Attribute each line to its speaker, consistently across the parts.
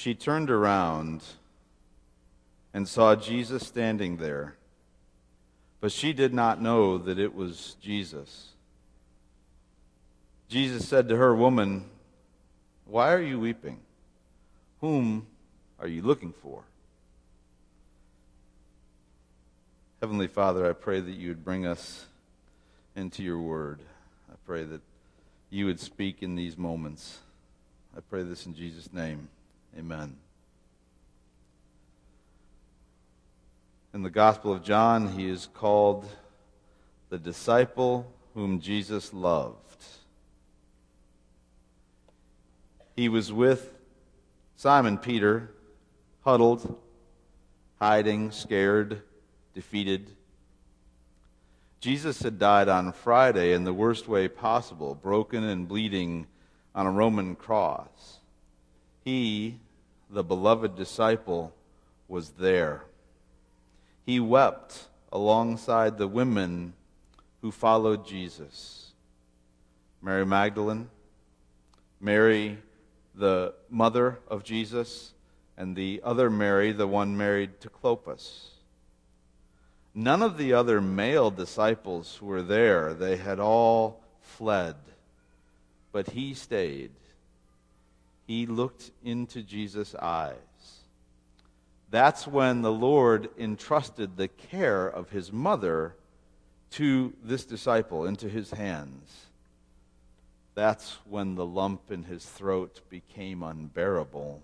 Speaker 1: She turned around and saw Jesus standing there, but she did not know that it was Jesus. Jesus said to her, "Woman, why are you weeping? Whom are you looking for?" Heavenly Father, I pray that you would bring us into your word. I pray that you would speak in these moments. I pray this in Jesus' name. Amen. In the Gospel of John, he is called the disciple whom Jesus loved. He was with Simon Peter, huddled, hiding, scared, defeated. Jesus had died on Friday in the worst way possible, broken and bleeding on a Roman cross. He, the beloved disciple, was there. He wept alongside the women who followed Jesus. Mary Magdalene, Mary, the mother of Jesus, and the other Mary, the one married to Clopas. None of the other male disciples were there. They had all fled. But he stayed. He looked into Jesus' eyes. That's when the Lord entrusted the care of his mother to this disciple, into his hands. That's when the lump in his throat became unbearable.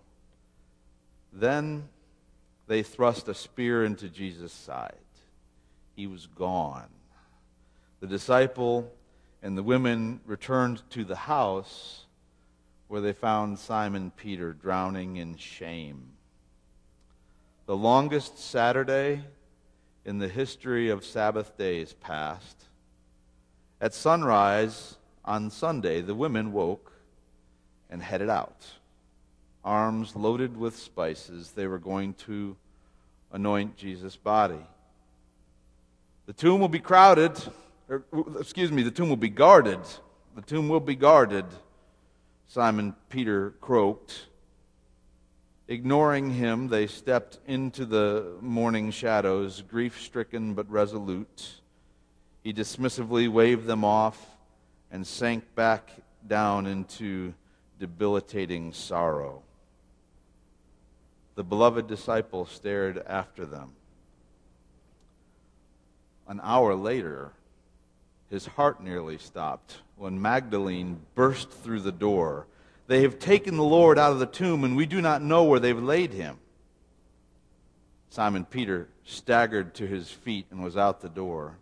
Speaker 1: Then they thrust a spear into Jesus' side. He was gone. The disciple and the women returned to the house where they found Simon Peter drowning in shame. The longest Saturday in the history of Sabbath days passed. At sunrise on Sunday, the women woke and headed out. Arms loaded with spices, they were going to anoint Jesus' body. The tomb will be crowded. The tomb will be guarded. The tomb will be guarded, Simon Peter croaked. Ignoring him, they stepped into the morning shadows, grief-stricken but resolute. He dismissively waved them off and sank back down into debilitating sorrow. The beloved disciple stared after them. An hour later, his heart nearly stopped when Magdalene burst through the door. "They have taken the Lord out of the tomb, and we do not know where they've laid him." Simon Peter staggered to his feet and was out the door.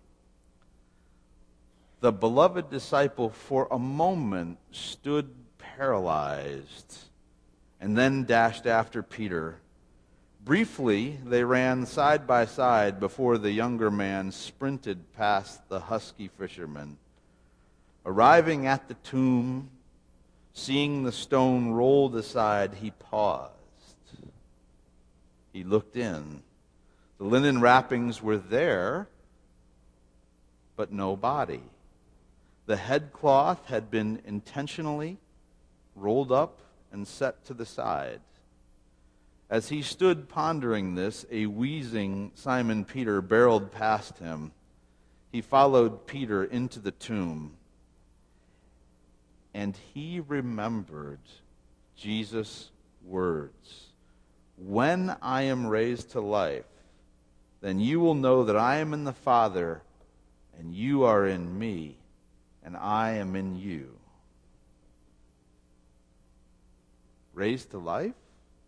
Speaker 1: The beloved disciple for a moment stood paralyzed and then dashed after Peter. Briefly, they ran side by side before the younger man sprinted past the husky fisherman. Arriving at the tomb, seeing the stone rolled aside, he paused. He looked in. The linen wrappings were there, but no body. The headcloth had been intentionally rolled up and set to the side. As he stood pondering this, a wheezing Simon Peter barreled past him. He followed Peter into the tomb, and he remembered Jesus' words. "When I am raised to life, then you will know that I am in the Father, and you are in me, and I am in you." Raised to life?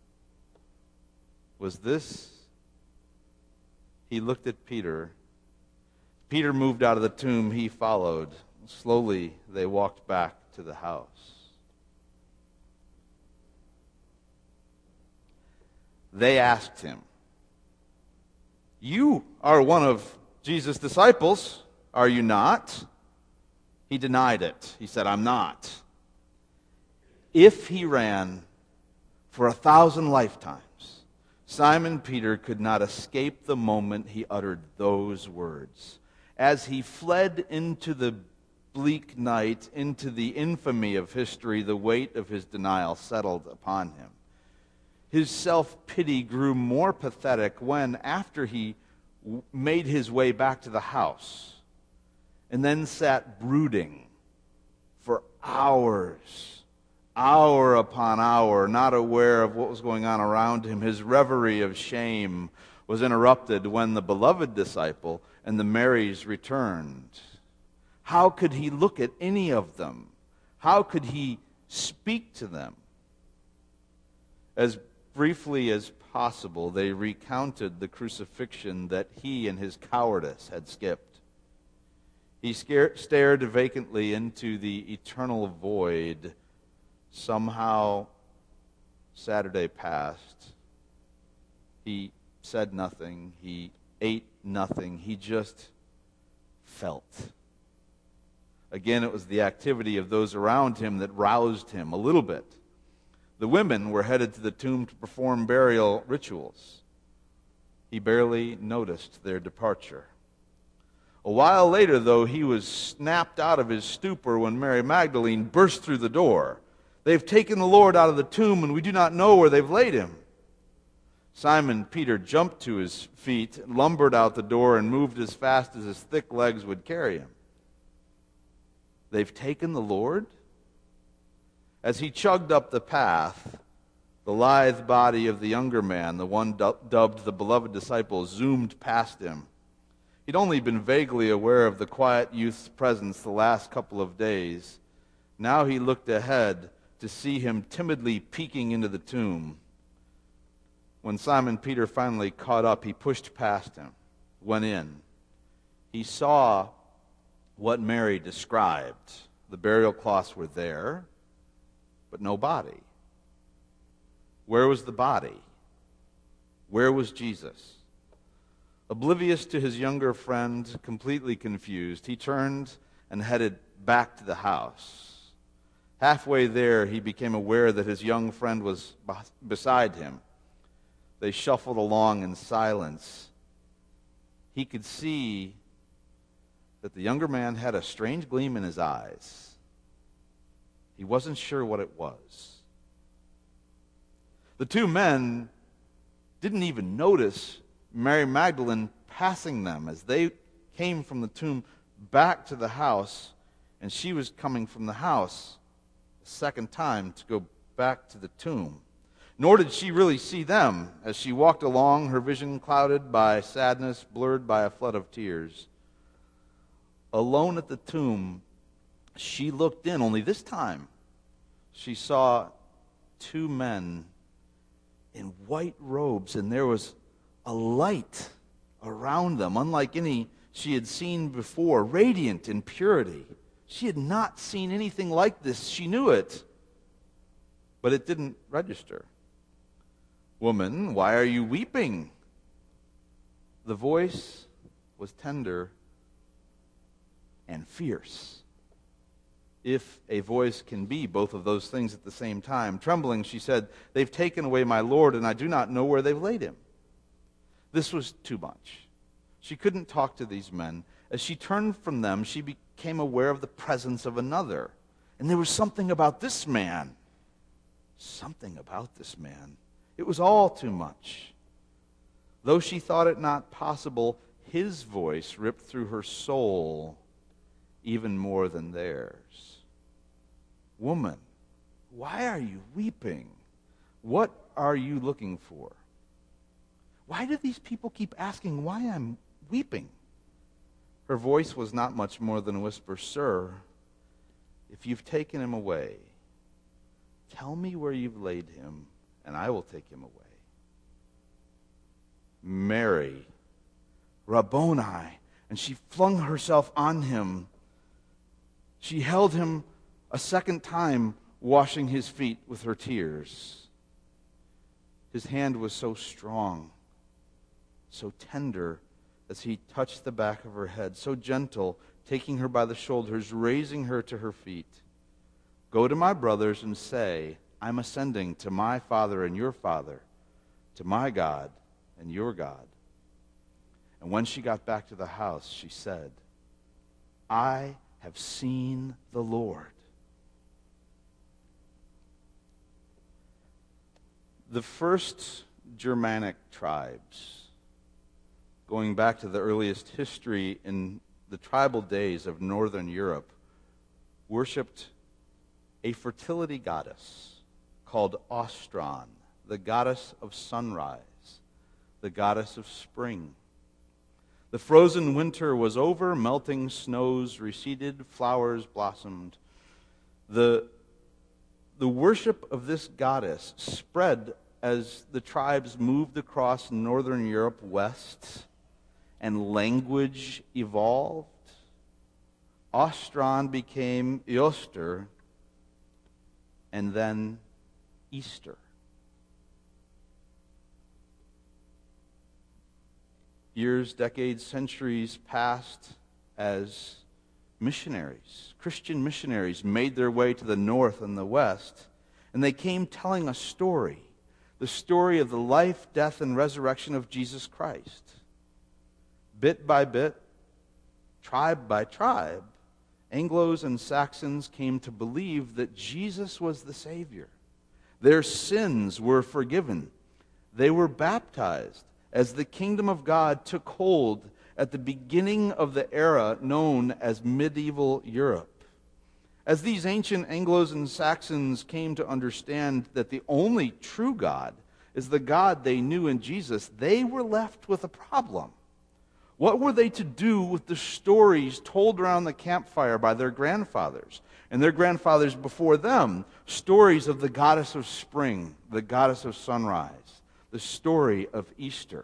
Speaker 1: Was this? He looked at Peter. Peter moved out of the tomb. He followed. Slowly, they walked back to the house. They asked him, "You are one of Jesus' disciples, are you not?" He denied it. He said, "I'm not." If he ran for 1,000 lifetimes, Simon Peter could not escape the moment he uttered those words. As he fled into the bleak night, into the infamy of history, the weight of his denial settled upon him. His self-pity grew more pathetic when, after he made his way back to the house and then sat brooding for hours, hour upon hour, not aware of what was going on around him, his reverie of shame was interrupted when the beloved disciple and the Marys returned. How could he look at any of them? How could he speak to them? As briefly as possible, they recounted the crucifixion that he in his cowardice had skipped. He stared vacantly into the eternal void. Somehow, Saturday passed. He said nothing. He ate nothing. He just felt. Again, it was the activity of those around him that roused him a little bit. The women were headed to the tomb to perform burial rituals. He barely noticed their departure. A while later, though, he was snapped out of his stupor when Mary Magdalene burst through the door. "They've taken the Lord out of the tomb, and we do not know where they've laid him." Simon Peter jumped to his feet, lumbered out the door, and moved as fast as his thick legs would carry him. "They've taken the Lord?" As he chugged up the path, the lithe body of the younger man, the one dubbed the beloved disciple, zoomed past him. He'd only been vaguely aware of the quiet youth's presence the last couple of days. Now he looked ahead to see him timidly peeking into the tomb. When Simon Peter finally caught up, he pushed past him, went in. He saw what Mary described. The burial cloths were there, but no body. Where was the body? Where was Jesus? Oblivious to his younger friend, completely confused, he turned and headed back to the house. Halfway there, he became aware that his young friend was beside him. They shuffled along in silence. He could see that the younger man had a strange gleam in his eyes. He wasn't sure what it was. The two men didn't even notice Mary Magdalene passing them as they came from the tomb back to the house, and she was coming from the house a second time to go back to the tomb. Nor did she really see them as she walked along, her vision clouded by sadness, blurred by a flood of tears. Alone at the tomb, she looked in, only this time she saw two men in white robes, and there was a light around them, unlike any she had seen before, radiant in purity. She had not seen anything like this. She knew it, but it didn't register. "Woman, why are you weeping?" The voice was tender and fierce, if a voice can be both of those things at the same time. Trembling, she said, "They've taken away my Lord, and I do not know where they've laid him." This was too much. She couldn't talk to these men. As she turned from them, she became aware of the presence of another. And there was something about this man. Something about this man. It was all too much. Though she thought it not possible, his voice ripped through her soul even more than theirs. "Woman, why are you weeping? What are you looking for?" Why do these people keep asking why I'm weeping? Her voice was not much more than a whisper. "Sir, if you've taken him away, tell me where you've laid him, and I will take him away." "Mary, Rabboni," and she flung herself on him. She held him a second time, washing his feet with her tears. His hand was so strong, so tender as he touched the back of her head, so gentle, taking her by the shoulders, raising her to her feet. "Go to my brothers and say, I'm ascending to my Father and your Father, to my God and your God." And when she got back to the house, she said, "I have seen the Lord." The first Germanic tribes, going back to the earliest history in the tribal days of northern Europe, worshipped a fertility goddess called Ostron, the goddess of sunrise, the goddess of spring. The frozen winter was over, melting snows receded, flowers blossomed. The worship of this goddess spread as the tribes moved across northern Europe west and language evolved. Ostron became Eoster and then Easter. Years, decades, centuries passed as missionaries, Christian missionaries, made their way to the north and the west, and they came telling a story, the story of the life, death, and resurrection of Jesus Christ. Bit by bit, tribe by tribe, Anglos and Saxons came to believe that Jesus was the Savior. Their sins were forgiven. They were baptized as the kingdom of God took hold at the beginning of the era known as medieval Europe. As these ancient Anglos and Saxons came to understand that the only true God is the God they knew in Jesus, they were left with a problem. What were they to do with the stories told around the campfire by their grandfathers and their grandfathers before them? Stories of the goddess of spring, the goddess of sunrise, the story of Easter.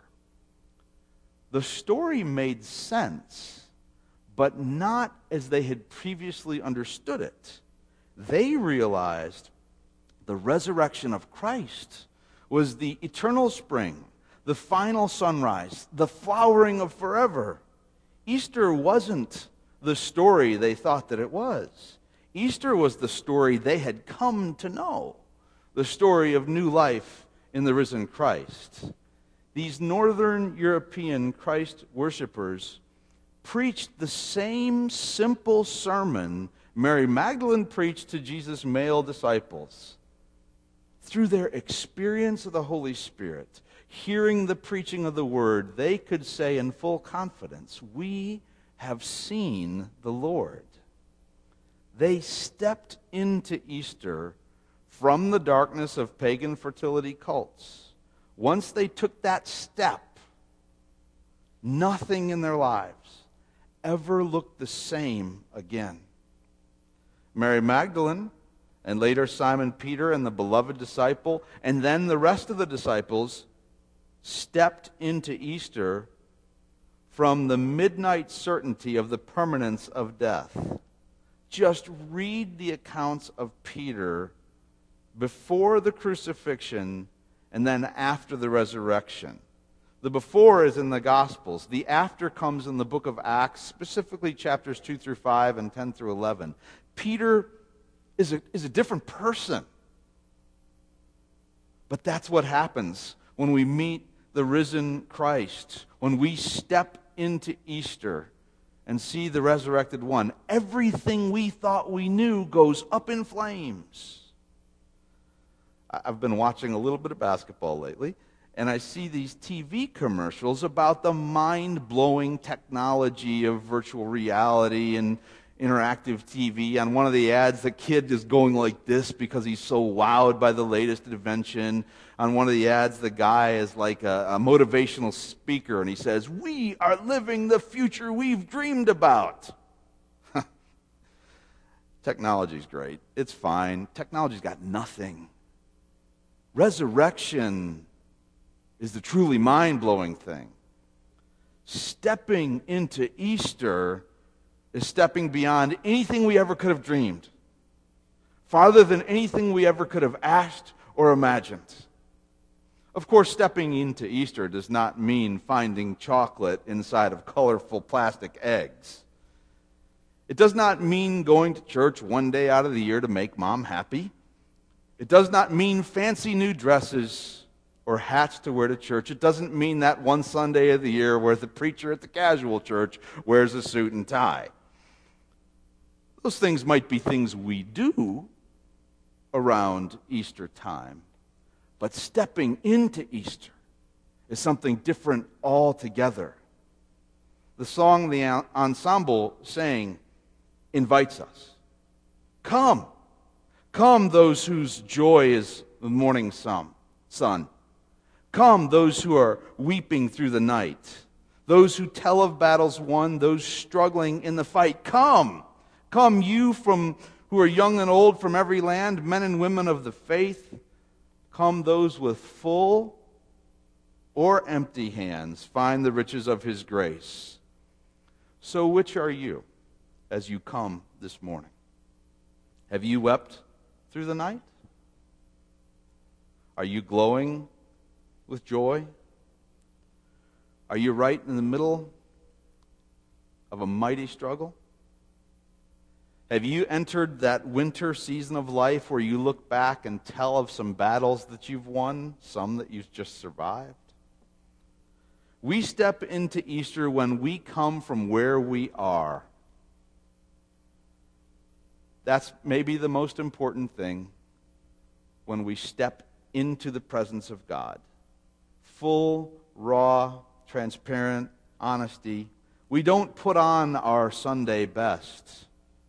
Speaker 1: The story made sense, but not as they had previously understood it. They realized the resurrection of Christ was the eternal spring, the final sunrise, the flowering of forever. Easter wasn't the story they thought that it was. Easter was the story they had come to know, the story of new life in the risen Christ. These northern European Christ worshipers preached the same simple sermon Mary Magdalene preached to Jesus' male disciples. Through their experience of the Holy Spirit, hearing the preaching of the Word, they could say in full confidence, "We have seen the Lord." They stepped into Easter from the darkness of pagan fertility cults. Once they took that step, nothing in their lives ever looked the same again. Mary Magdalene, and later Simon Peter and the beloved disciple, and then the rest of the disciples stepped into Easter from the midnight certainty of the permanence of death. Just read the accounts of Peter before the crucifixion and then after the resurrection. The before is in the Gospels. The after comes in the book of Acts, specifically chapters 2 through 5 and 10 through 11. Peter is a different person. But that's what happens when we meet the risen Christ, when we step into Easter and see the resurrected one. Everything we thought we knew goes up in flames. I've been watching a little bit of basketball lately, and I see these TV commercials about the mind-blowing technology of virtual reality and interactive TV. On one of the ads, the kid is going like this because he's so wowed by the latest invention. On one of the ads, the guy is like a motivational speaker, and he says, "We are living the future we've dreamed about." Technology's great. It's fine. Technology's got nothing. Resurrection is the truly mind-blowing thing. Stepping into Easter is stepping beyond anything we ever could have dreamed, farther than anything we ever could have asked or imagined. Of course, stepping into Easter does not mean finding chocolate inside of colorful plastic eggs. It does not mean going to church one day out of the year to make mom happy. It does not mean fancy new dresses or hats to wear to church. It doesn't mean that one Sunday of the year where the preacher at the casual church wears a suit and tie. Those things might be things we do around Easter time. But stepping into Easter is something different altogether. The song the ensemble sang invites us. Come. Come, those whose joy is the morning sun. Come, those who are weeping through the night. Those who tell of battles won, those struggling in the fight. Come. Come, you who are young and old from every land, men and women of the faith. Come, those with full or empty hands, find the riches of His grace. So which are you as you come this morning? Have you wept through the night? Are you glowing with joy? Are you right in the middle of a mighty struggle? Have you entered that winter season of life where you look back and tell of some battles that you've won, some that you've just survived? We step into Easter when we come from where we are. That's maybe the most important thing when we step into the presence of God. Full, raw, transparent honesty. We don't put on our Sunday best.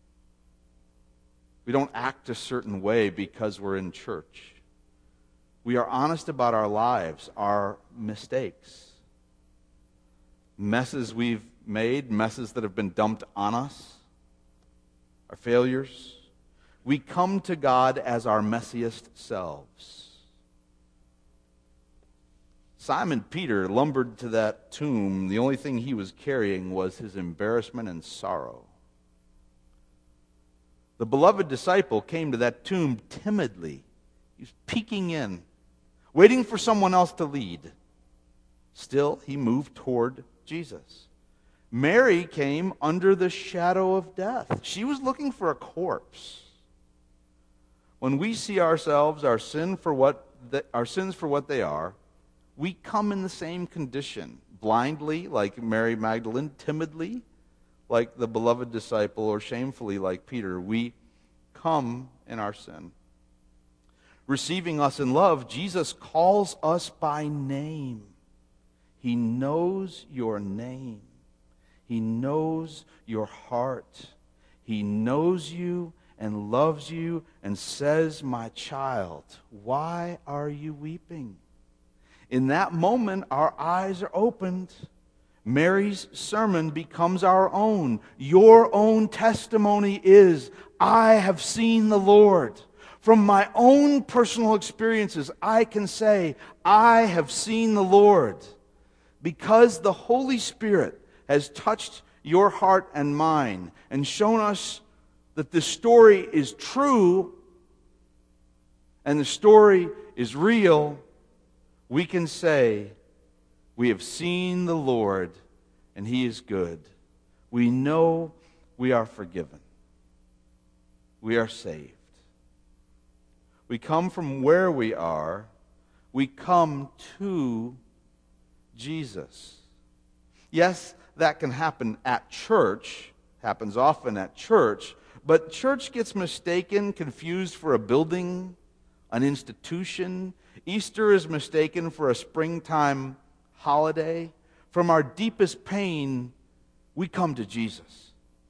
Speaker 1: We don't act a certain way because we're in church. We are honest about our lives, our mistakes, messes we've made, messes that have been dumped on us, our failures. We come to God as our messiest selves. Simon Peter lumbered to that tomb. The only thing he was carrying was his embarrassment and sorrow. The beloved disciple came to that tomb timidly. He was peeking in, waiting for someone else to lead. Still, he moved toward Jesus. Mary came under the shadow of death. She was looking for a corpse. When we see ourselves, our sins for what they are, we come in the same condition, blindly, like Mary Magdalene, timidly, like the beloved disciple, or shamefully, like Peter. We come in our sin. Receiving us in love, Jesus calls us by name. He knows your name. He knows your heart. He knows you and loves you and says, "My child, why are you weeping?" In that moment, our eyes are opened. Mary's sermon becomes our own. Your own testimony is, I have seen the Lord. From my own personal experiences, I can say, I have seen the Lord. Because the Holy Spirit has touched your heart and mine and shown us that the story is true and the story is real, we can say, we have seen the Lord, and He is good. We know we are forgiven. We are saved. We come from where we are. We come to Jesus. Yes, that can happen at church, happens often at church, but church gets mistaken, confused for a building, an institution. Easter is mistaken for a springtime holiday. From our deepest pain, we come to Jesus.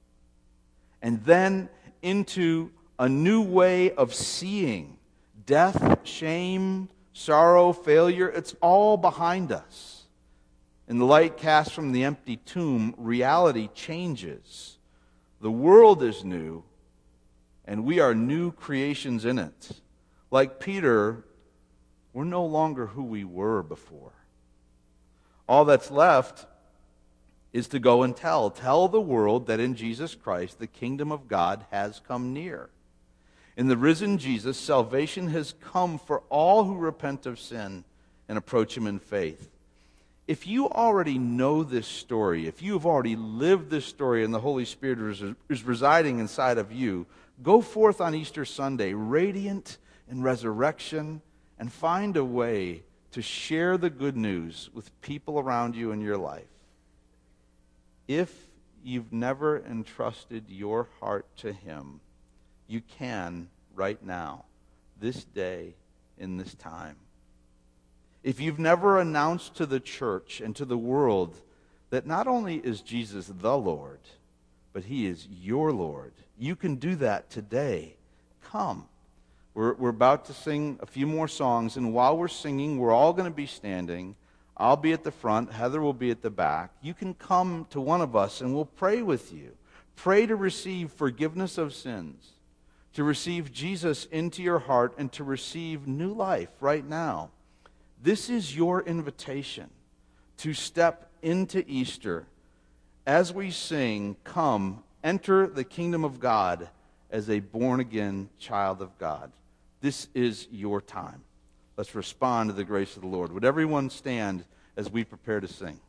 Speaker 1: And then into a new way of seeing death, shame, sorrow, failure. It's all behind us. In the light cast from the empty tomb, reality changes. The world is new, and we are new creations in it. Like Peter, we're no longer who we were before. All that's left is to go and tell. Tell the world that in Jesus Christ, the kingdom of God has come near. In the risen Jesus, salvation has come for all who repent of sin and approach Him in faith. If you already know this story, if you have already lived this story and the Holy Spirit is residing inside of you, go forth on Easter Sunday, radiant in resurrection, and find a way to share the good news with people around you in your life. If you've never entrusted your heart to Him, you can right now, this day, in this time. If you've never announced to the church and to the world that not only is Jesus the Lord, but he is your Lord, you can do that today. Come. We're about to sing a few more songs, and while we're singing, we're all going to be standing. I'll be at the front. Heather will be at the back. You can come to one of us, and we'll pray with you. Pray to receive forgiveness of sins, to receive Jesus into your heart, and to receive new life right now. This is your invitation to step into Easter as we sing, "Come, enter the kingdom of God as a born-again child of God." This is your time. Let's respond to the grace of the Lord. Would everyone stand as we prepare to sing?